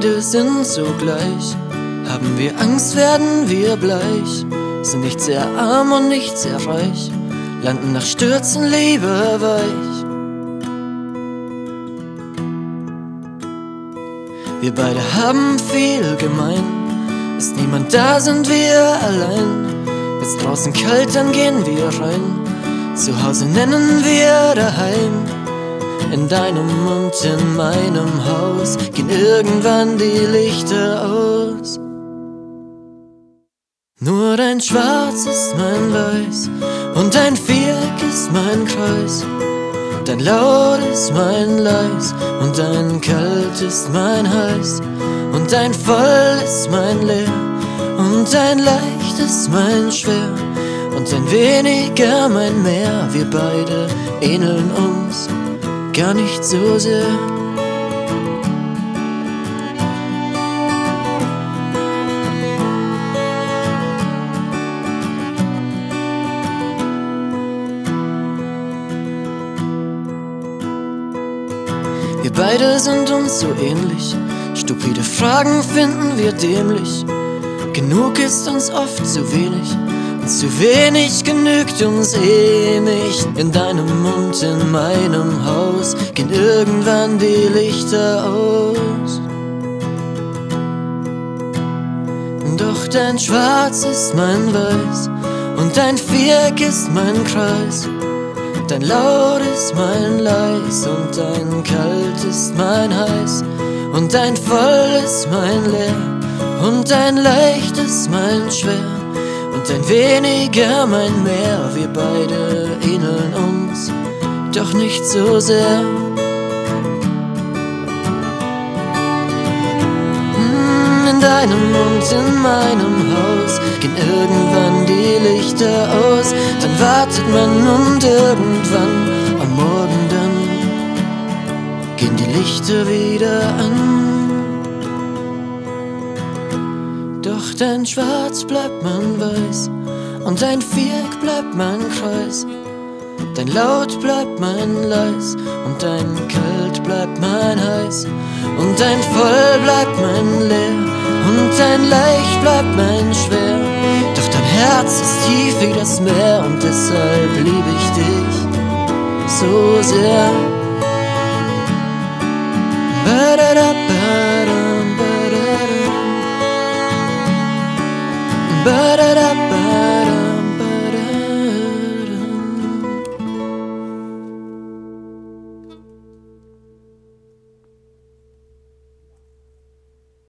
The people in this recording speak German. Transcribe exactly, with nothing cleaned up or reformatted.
beide sind so gleich. Haben wir Angst, werden wir bleich. Sind nicht sehr arm und nicht sehr reich. Landen nach Stürzen lieber weich. Wir beide haben viel gemein. Ist niemand da, sind wir allein. Ist draußen kalt, dann gehen wir rein. Zu Hause nennen wir daheim. In deinem und in meinem Haus gehen irgendwann die Lichter aus. Nur dein Schwarz ist mein Weiß und dein Viereck ist mein Kreis. Dein Laut ist mein Leis und dein Kalt ist mein Heiß. Und dein Voll ist mein Leer und dein Leicht ist mein Schwer. Und ein weniger mein Mehr, wir beide ähneln uns gar nicht so sehr. Wir beide sind uns so ähnlich, stupide Fragen finden wir dämlich. Genug ist uns oft zu wenig und zu wenig genügt uns eh nicht. In deinem und in meinem Haus gehen irgendwann die Lichter aus. Doch dein Schwarz ist mein Weiß und dein Viereck ist mein Kreis. Dein Laut ist mein Leis und dein Kalt ist mein Heiß. Und dein Voll ist mein Leer und dein Leicht ist mein Schwer. Und ein weniger mein Mehr, wir beide ähneln uns doch nicht so sehr. In deinem und in meinem Haus gehen irgendwann die Lichter aus. Dann wartet man und irgendwann am Morgen dann gehen die Lichter wieder an. Doch dein Schwarz bleibt mein Weiß und dein Viereck bleibt mein Kreis. Dein Laut bleibt mein Leis und dein Kalt bleibt mein Heiß. Und dein Voll bleibt mein Leer und dein Leicht bleibt mein Schwer. Doch dein Herz ist tief wie das Meer und deshalb liebe ich dich so sehr. Ba-da-da-ba-dum, ba-da-dum. Ba-da-da-ba-dum.